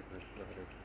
Krishna, Hare Krishna.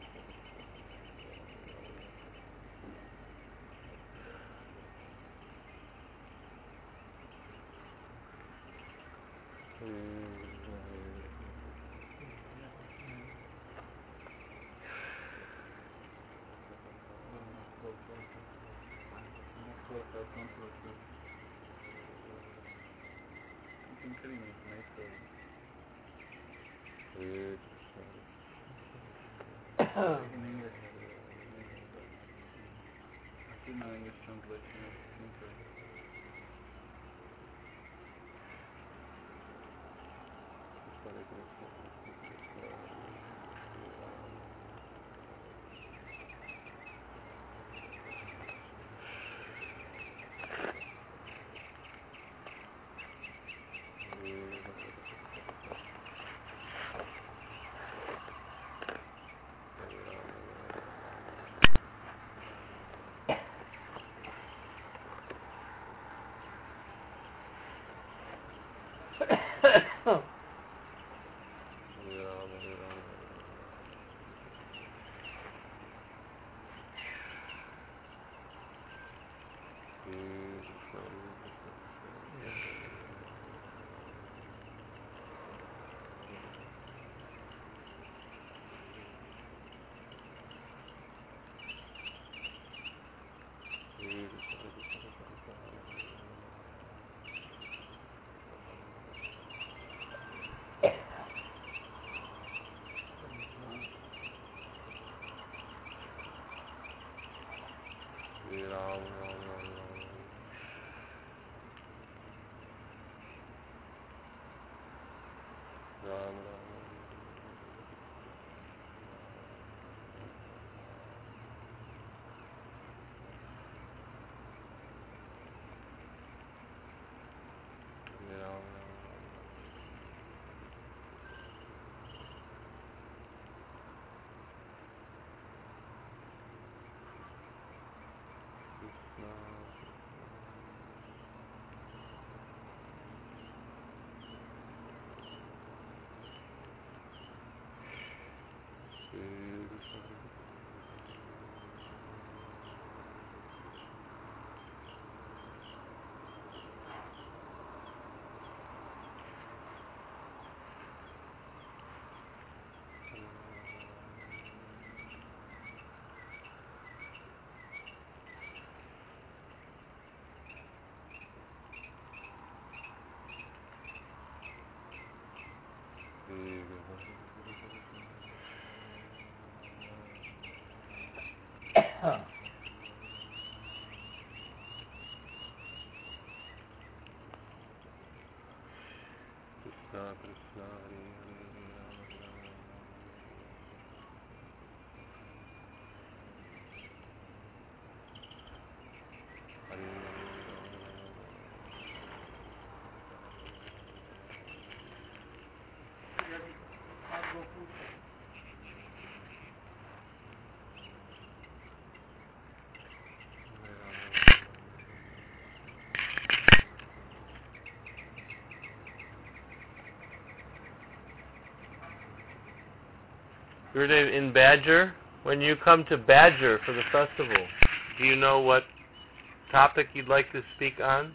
Gurudev, in Badger, when you come to Badger for the festival, do you know what topic you'd like to speak on?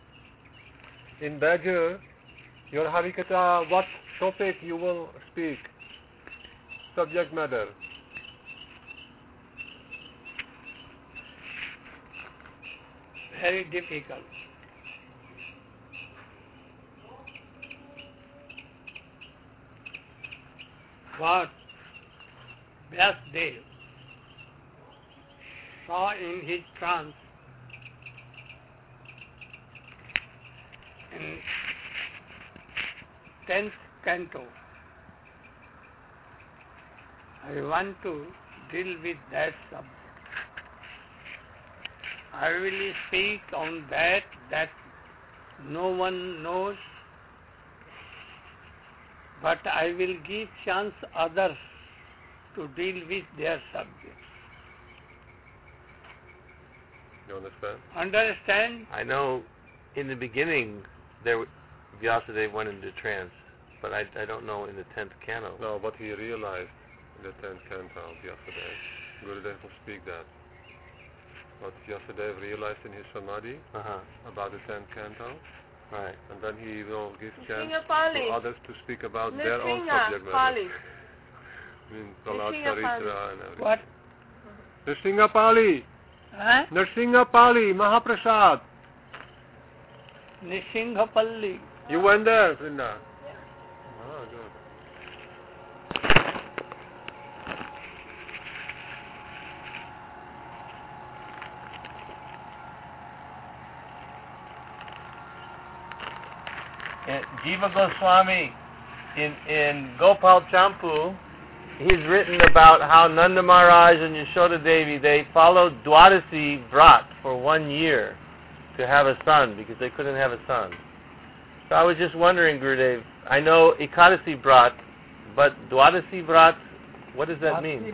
In Badger, your Harikatha, what topic you will speak? Subject matter. Very difficult. What Vyasdev saw in his trance in 10th canto. I want to deal with that subject. I will speak on that no one knows, but I will give chance others to deal with their subjects. You understand? Understand? I know in the beginning Vyasadeva went into trance, but I don't know in the 10th canto. No, what he realized the 10th canto of Vyasadeva. Gurudev will speak that. What Vyasadeva realized in his samadhi about the 10th canto. Right. And then he will give chance Pali. to others to speak about their own subject matter. Pali. I mean, Prahlad Charitra and everything. What? Nrsinga Pali. Huh? Nrsinga Pali, Mahaprasad. Nishinghapalli. You went there, Vrinda? Oh, good. Jiva Goswami in Gopal Champu, he's written about how Nanda Maharaj and Yashoda Devi, they followed Dwadasi Vrat for 1 year to have a son because they couldn't have a son. So I was just wondering, Gurudev, I know Ekadasi Vrat, but Dwadasi Vrat, what does that mean?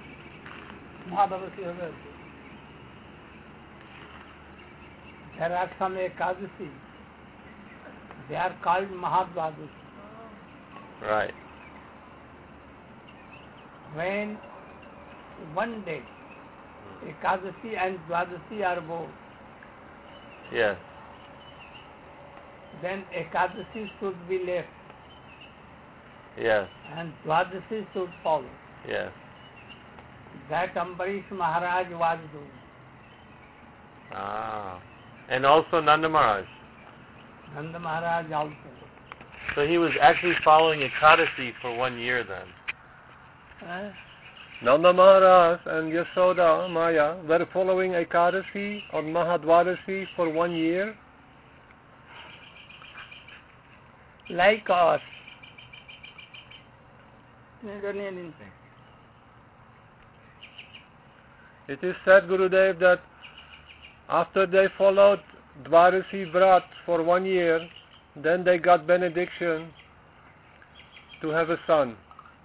There are some Ekadasi. They are called Mahadvadasi. Right. When one day Ekadasi and Dwadasi are both, Yes. then Ekadasi should be left Yes. and Dwadasi should follow. Yes. That Ambarish Maharaj was doing. Ah. And also Nanda Maharaj. Nanda Maharaj also. So he was actually following Ekadasi for 1 year then. Nanda Maharaj and Yashoda Maya were following Ekadasi or Mahadwadasi for 1 year. Like us. It is said, Gurudev, that after they followed Dwadasi Vrat for 1 year, then they got benediction to have a son.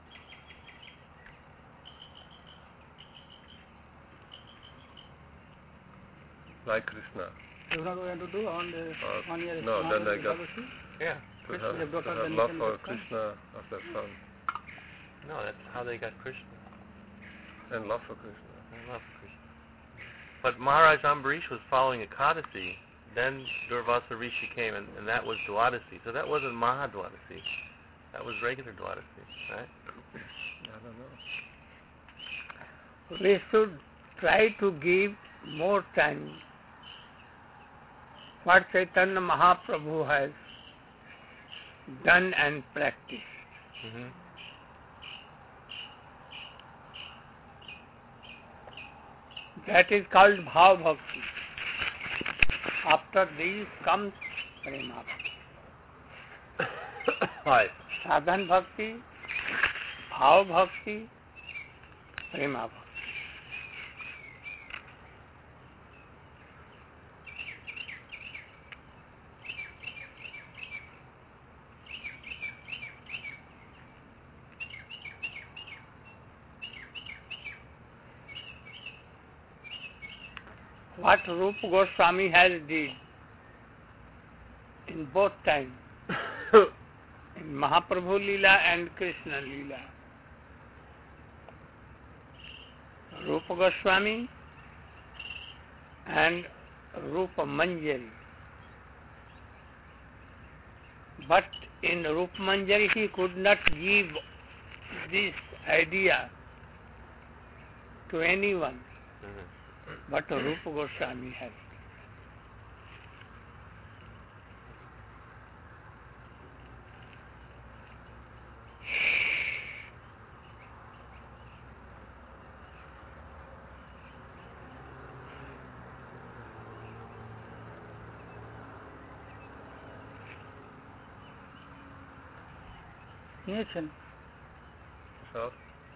Like Krishna. You're not going to do on the 1 year? No, then they got Yeah. to have love for Krishna as their son. No, that's how they got Krishna. And love for Krishna. I love Krishna. But Maharaj Ambarish was following Ekadasi. Then Durvasa Rishi came, and that was Dwadasi. So that wasn't Mahadwadasi. That was regular Dwadasi, right? I don't know. We should try to give more time what Chaitanya Mahaprabhu has done and practiced. Mm-hmm. That is called Bhav Bhakti. After these comes Prema Bhakti. Hi. Sadhan Bhakti, Bhav Bhakti, Prema Bhakti. What Rupa Goswami has did in both times, in Mahaprabhu Leela and Krishna Leela. Rupa Goswami and Rupa Manjari. But in Rupa Manjari he could not give this idea to anyone. Mm-hmm. But Rupa Goswami has. So,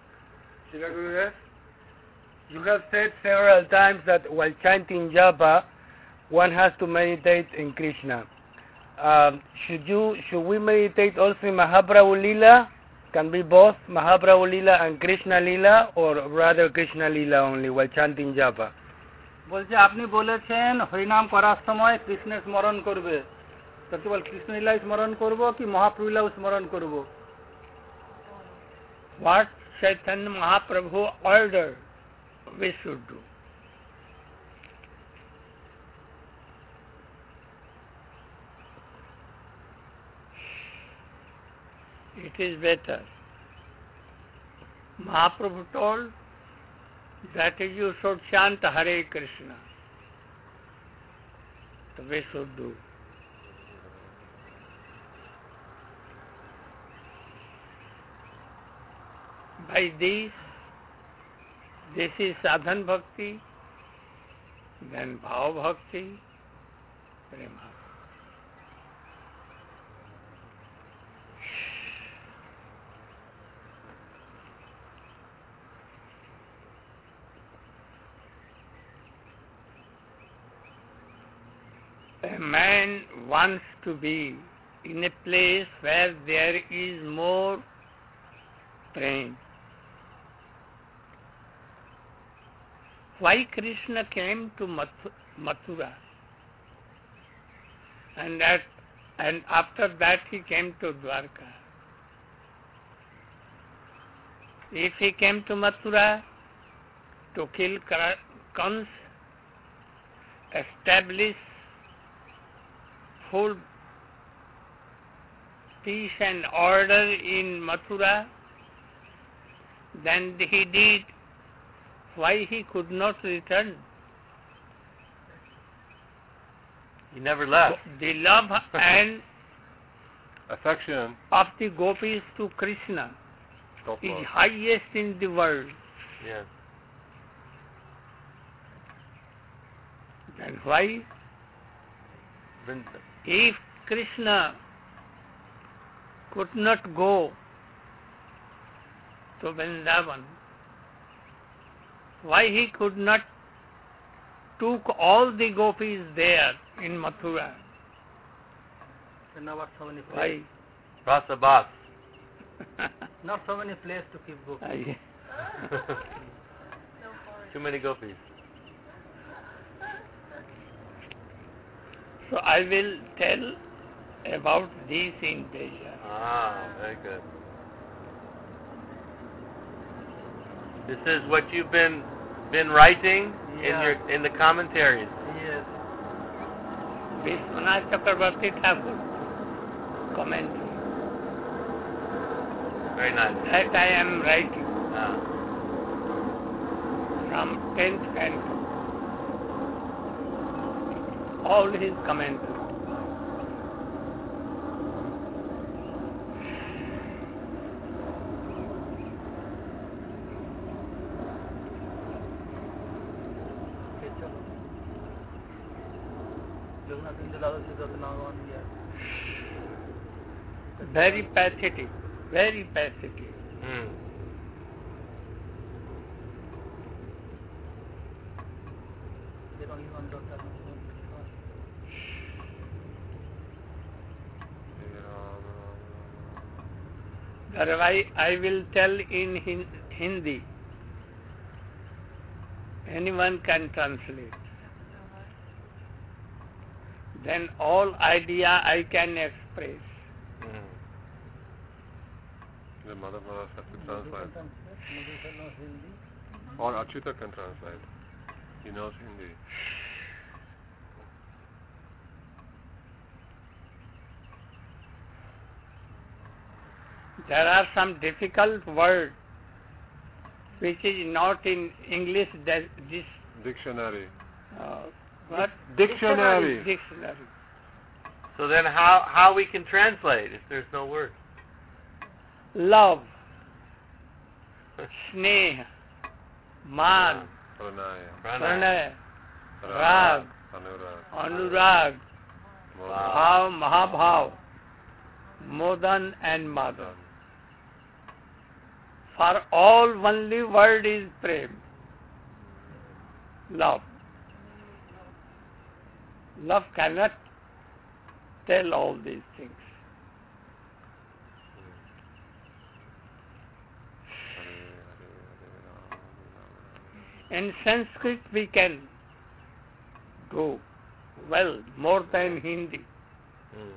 You have said several times that while chanting japa, one has to meditate in Krishna. Should we meditate also in Mahaprabhu Leela? Can be both Mahaprabhu Leela and Krishna Leela, or rather Krishna Leela only while chanting japa? বলছে আপনি বলেছেন হরিনাম করার সময় কৃষ্ণের স্মরণ করবে, তো কেবল কৃষ্ণ লীলা স্মরণ করব কি মহাপ্রভু লীলা স্মরণ করব? What Chaitanya Mahaprabhu ordered we should do. It is better. Mahaprabhu told that you should chant Hare Krishna. So we should do. By this is sadhan bhakti, then bhav bhakti, prema. A man wants to be in a place where there is more prema. Why Krishna came to Mathura and after that he came to Dwarka? If he came to Mathura to kill Kans, establish full peace and order in Mathura, then he did. Why he could not return? He never left. The love and Affection of the gopis to Krishna is highest in the world. Yes. Then why? If Krishna could not go to Vrindavan, why he could not took all the gopis there in Mathura? Not so many Why? places. Rasa Bas. Not so many places to keep gopis. Too many gopis. So I will tell about this in Deja. Ah, very good. This is what you've been writing in the commentaries. Yes. Vishwanath Chakrabarti Thakur commentary. Very nice. That I am writing Ah. from 10th canto. All his commentary. Very pathetic, very pathetic. Hmm. Otherwise, I will tell in Hindi. Anyone can translate. Then all idea I can express. Hmm. the Mother Maharaj has to translate. Or Achyuta can translate. He knows Hindi. There are some difficult words which is not in English. Dictionary. What? Dictionary. Dictionary. So then how we can translate if there's no word? Love, Sneh, Man, Pranay, Rag, Anurag, Bhav, Mahabhav, Modan and Madan. For all only word is Prem. Love. Love cannot tell all these things. In Sanskrit we can go well more than Hindi. Hmm.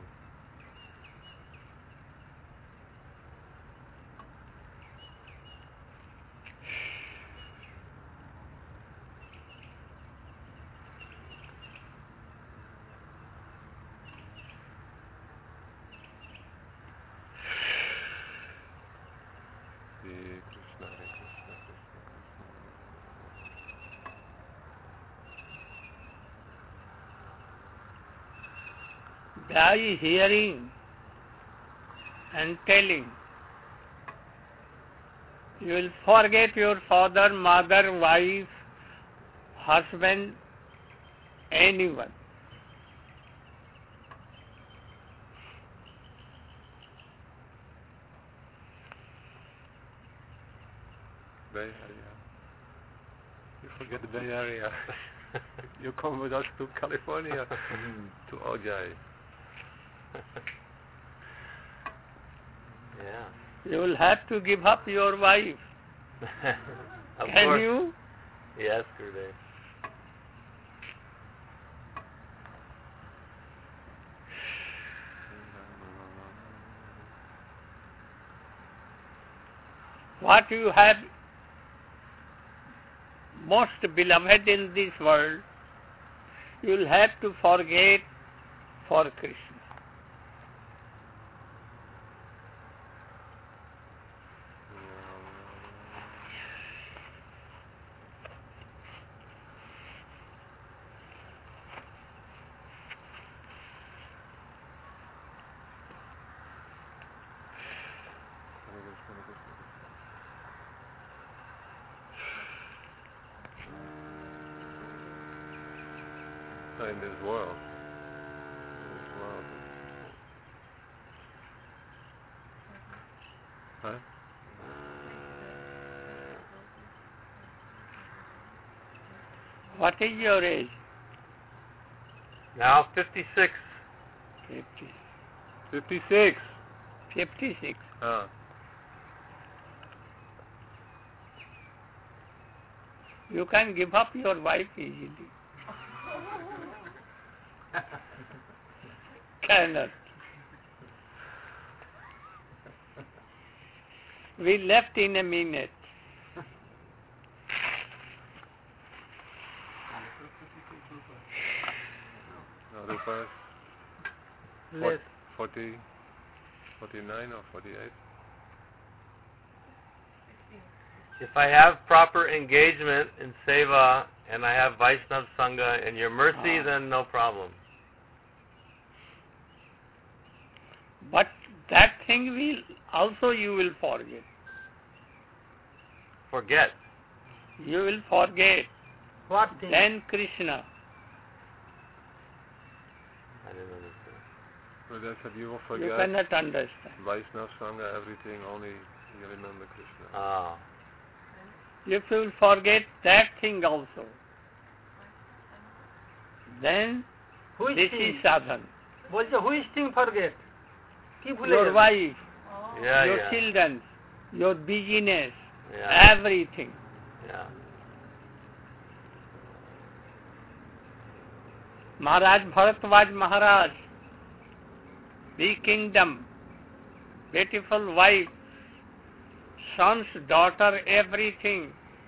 by hearing and telling. You will forget your father, mother, wife, husband, anyone. Bay Area. You forget the Bay Area. You come with us to California, to Ojai. Yeah. You will have to give up your wife. Of Can course. you? Yes, Gurudev. What you have most beloved in this world, you will have to forget for Krishna. In this world. Huh? What is your age? Now 56. 56. 56. You can give up your wife easily. Cannot. We left in a minute. Rupas, Less. 40, 49 or 48? If I have proper engagement in seva and I have Vaishnav Sangha and your mercy, then no problem. But that thing will also you will forget. Forget. You will forget. What thing? Then Krishna. I didn't understand. Well, that's what you will You forget. cannot understand. Vaishnava Sangha, everything, only you remember Krishna. Ah. If you will forget that thing also, then Which this thing? is sadhan. বলছে which thing forget? কি ভুলে Your গেল? wife, Yeah, your yeah. children, your business, Yeah. everything. Yeah. Maharaj Bharatwaj Maharaj, big kingdom, beautiful wife, sons, daughter, everything.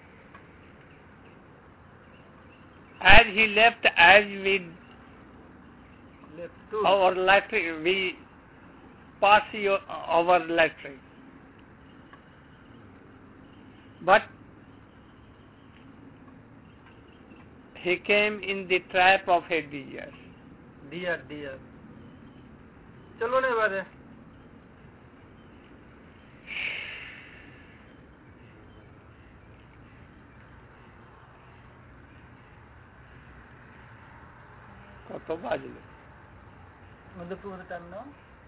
As he left, as we Left two. our latrine, we pass our latrine. But he came in the trap of a deer. Dear. চলো না এবারে। কত বাজলো? আমাদের পুরো time নাও।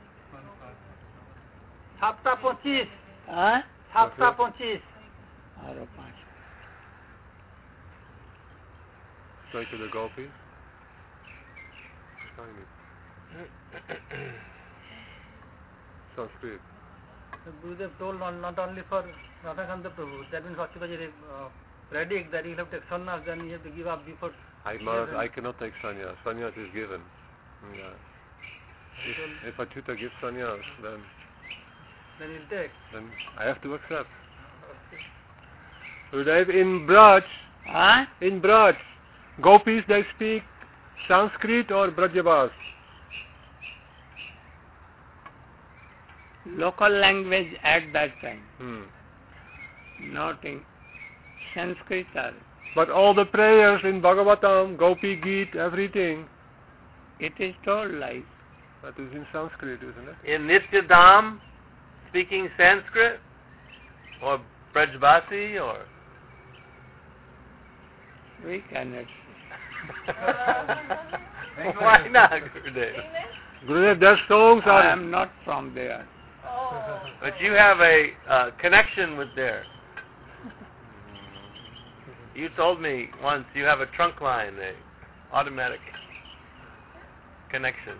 7:25। হ্যাঁ? 7:25। আরো 5। Straight to the gopis. Sanskrit. Gurudev told not only for Radhakanta Prabhu, that means Bhaktivaji predict that you have to take sannyas, then you have to give up before. I cannot take sannyas. Sannyas is given. Yeah. If Achyuta gives sannyas, then you'll take. Then I have to accept. Gurudev, in Braj, হ্যাঁ? in Braj, gopis they speak Sanskrit or Brajabhas? Local language at that time, not in Sanskrit. But all the prayers in Bhagavatam, Gopi Geet, everything. It is told like That is in Sanskrit, isn't it? In Nityadam, speaking Sanskrit, or Brajbasi, or We cannot. why not, Gurudev? Gurudev, their songs I are... am not from there. But you have a connection with there. You told me once you have a trunk line, a automatic connection.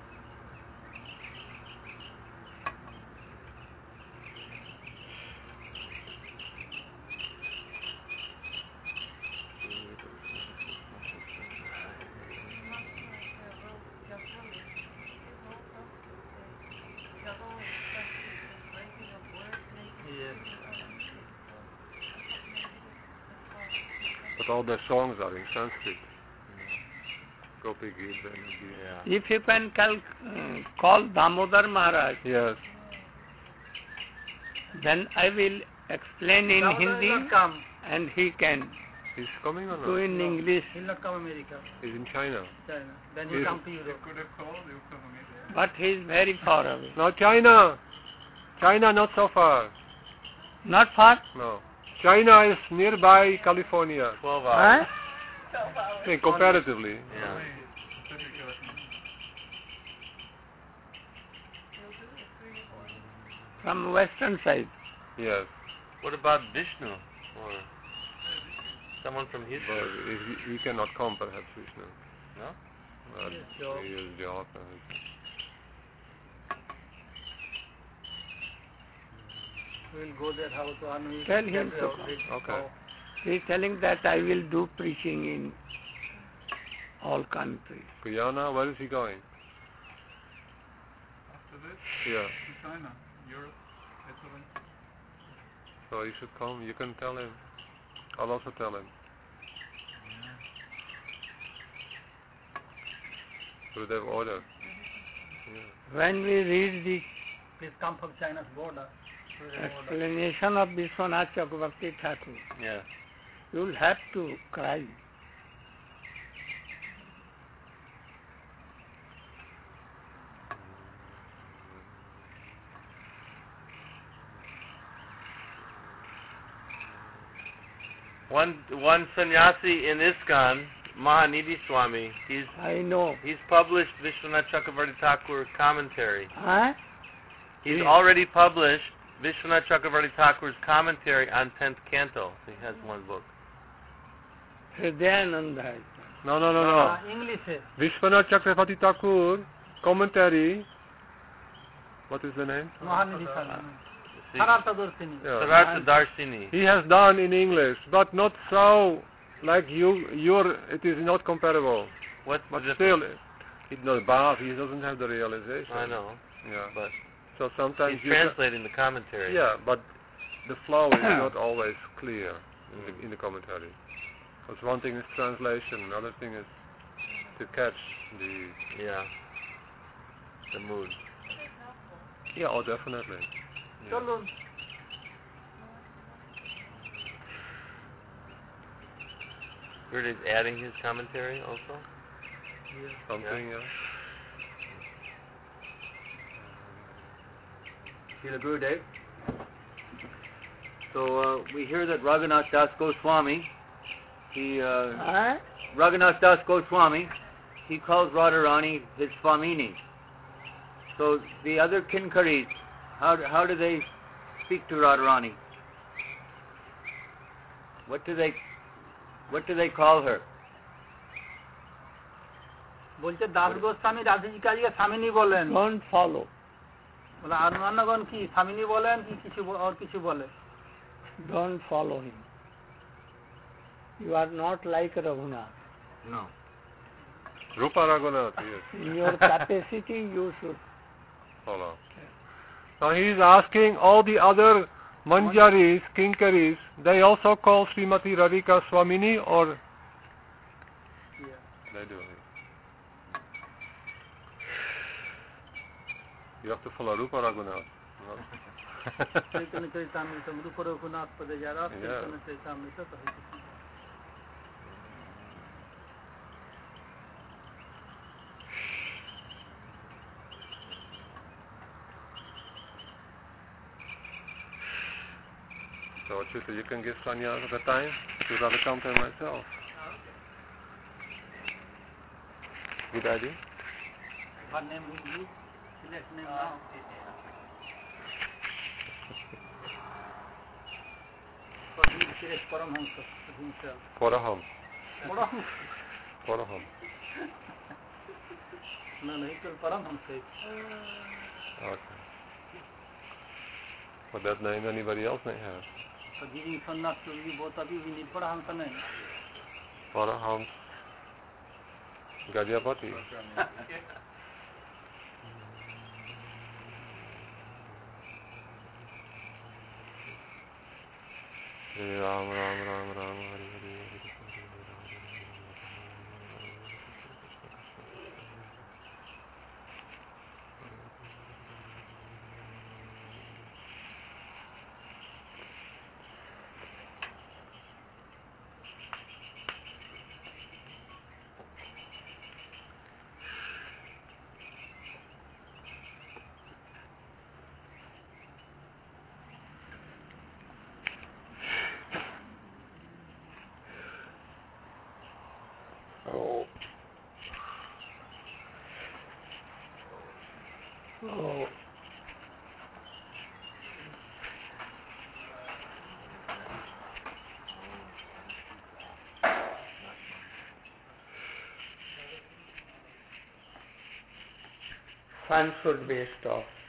But all their songs are in Sanskrit. Gopi Gita, Gita. Yeah. If you can call Damodar Maharaj, Yes. then I will explain in Damodar will Hindi not come. and he can He's coming or do not? in English. He'll not come America, He's in China. China. Then he'll Yes. come to Europe. But he is very far away. No, China. China, not so far. Not far? No. China is nearby California. 12 hours. Huh? I think comparatively. Yeah. From western side. Yes. What about Vishnu? Or someone from his But church? he cannot come, perhaps, Vishnu. No? Well, Yes, job. he is job. We'll go there, how to earn. We'll Tell get him the to outlet. Okay. He is telling that I will do preaching in all countries. Guyana, where is he going? After this, Yeah. to China, Europe, Italy. So he should come. You can tell him. I'll also tell him. Gurudev order. Yeah. When we read the Please come from China's border. explanation of Vishwanath Chakravarti Thakur, Yeah. you will have to cry. One sannyasi in ISKCON, Mahanidhi Swami, I know. he's published Vishwanath Chakravarti Thakur commentary. Huh? He's Yeah. already published Vishwanath Chakravarti Thakur's commentary on 10th Canto. He has one book. Hridayananda hai. No, no, no, no. English है. Vishwanath Chakravarti Thakur commentary. What is the name? Mahanidhi Swami. See, Sarartha Darsini. Yeah. Sarartha Darsini. He has done in English, but not so like your. It is not comparable. What's the But difference? still, it's not Bhav. He doesn't have the realization. I know, Yeah. but So sometimes he's you can- translating the commentary. Yeah, but the flow is not always clear Mm. in the commentary. Because one thing is translation, another thing is to catch the. Yeah. The mood. Yeah, oh, definitely. Yeah. चलो. Guru is adding his commentary also? Something, yeah. Srila Gurudev. So we hear that Raghunath Das Goswami, Huh? Raghunath Das Goswami, he calls Radharani his Swamini. So the other Kinkaris, how do they speak to Radharani? What do they call her? বলছে দাস গোস্বামী রাধিকাকে স্বামিনী বলেন। Don't follow. বলে আর অন্যগণ কি স্বামিনী বলেন কি কিছু আর কিছু বলে? Don't follow him. You are not like Raghunath. No. Rupa Raghunath, yes. In your capacity, you should. Follow. Now he is asking all the other Manjaris, Kinkaris, they also call Srimati Radhika Swamini or they do. You have to follow Rupa Raghunath. No? Chaitanya Charitamrita রূপ রঘুনাথ পদে যারা Yeah. Chaitanya Charitamrita কহিতেছেন। So she said, you can give sannyas at a time. She would rather come to her myself. Good idea? What name will you select name now? So he will select Paramhamsa himself. Paraham. Paramhamsa. Paraham. No, he told Paramhamsa. Okay. But that name anybody else may have. So giving sannyas to you, both of you, we need Paramhamsa name. Paraham. Gadyapati. Ram Ram Ram Ram Hari Hari Hari. Oh. Oh. Sun should be stopped.